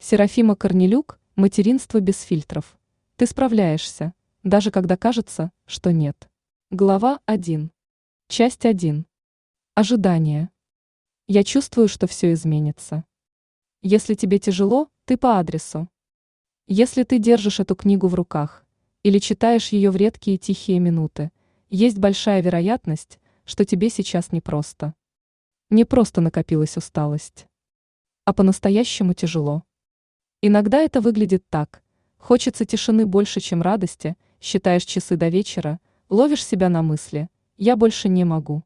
Серафима Корнелюк «Материнство без фильтров». Ты справляешься, даже когда кажется, что нет. Глава 1. Часть 1. Ожидание. Я чувствую, что все изменится. Если тебе тяжело, ты по адресу. Если ты держишь эту книгу в руках или читаешь ее в редкие тихие минуты, есть большая вероятность, что тебе сейчас непросто. Не просто накопилась усталость, а по-настоящему тяжело. Иногда это выглядит так. Хочется тишины больше, чем радости, считаешь часы до вечера, ловишь себя на мысли «я больше не могу».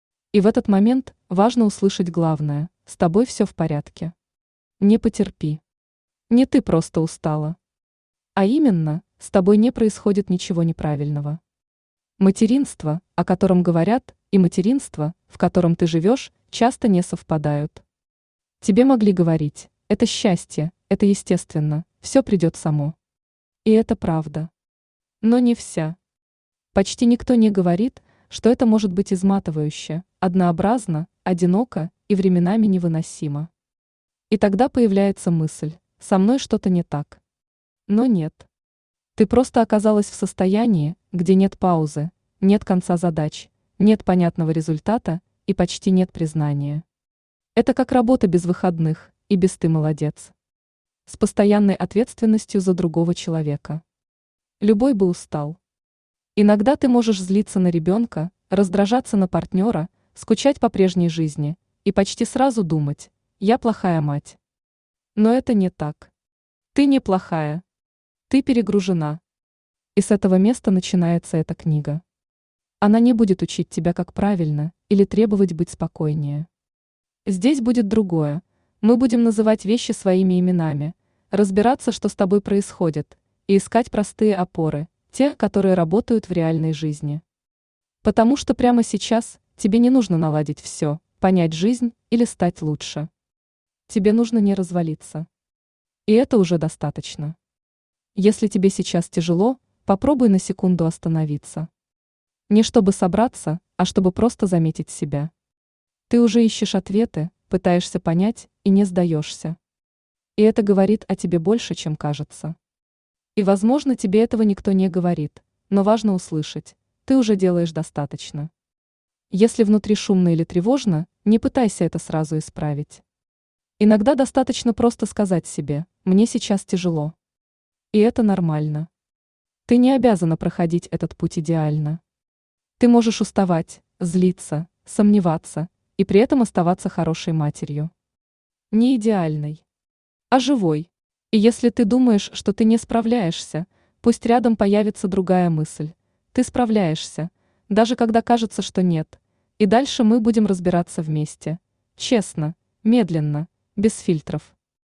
И в этот момент важно услышать главное – с тобой все в порядке. Не потерпи. Не ты просто устала. А именно, с тобой не происходит ничего неправильного. Материнство, о котором говорят, и материнство, в котором ты живешь, часто не совпадают. Тебе могли говорить – это счастье, это естественно, все придет само. И это правда. Но не вся. Почти никто не говорит, что это может быть изматывающе, однообразно, одиноко и временами невыносимо. И тогда появляется мысль, со мной что-то не так. Но нет. Ты просто оказалась в состоянии, где нет паузы, нет конца задач, нет понятного результата и почти нет признания. Это как работа без выходных и без «ты молодец». С постоянной ответственностью за другого человека. Любой бы устал. Иногда ты можешь злиться на ребенка, раздражаться на партнера, скучать по прежней жизни и почти сразу думать «я плохая мать». Но это не так. Ты не плохая. Ты перегружена. И с этого места начинается эта книга. Она не будет учить тебя, как правильно, или требовать быть спокойнее. Здесь будет другое. Мы будем называть вещи своими именами, разбираться, что с тобой происходит, и искать простые опоры, те, которые работают в реальной жизни. Потому что прямо сейчас тебе не нужно наладить все, понять жизнь или стать лучше. Тебе нужно не развалиться. И это уже достаточно. Если тебе сейчас тяжело, попробуй на секунду остановиться. Не чтобы собраться, а чтобы просто заметить себя. Ты уже ищешь ответы, пытаешься понять и не сдаешься. И это говорит о тебе больше, чем кажется. И, возможно, тебе этого никто не говорит, но важно услышать, ты уже делаешь достаточно. Если внутри шумно или тревожно, не пытайся это сразу исправить. Иногда достаточно просто сказать себе «мне сейчас тяжело». И это нормально. Ты не обязана проходить этот путь идеально. Ты можешь уставать, злиться, сомневаться и при этом оставаться хорошей матерью. Не идеальной, а живой. И если ты думаешь, что ты не справляешься, пусть рядом появится другая мысль. Ты справляешься, даже когда кажется, что нет. И дальше мы будем разбираться вместе. Честно, медленно, без фильтров.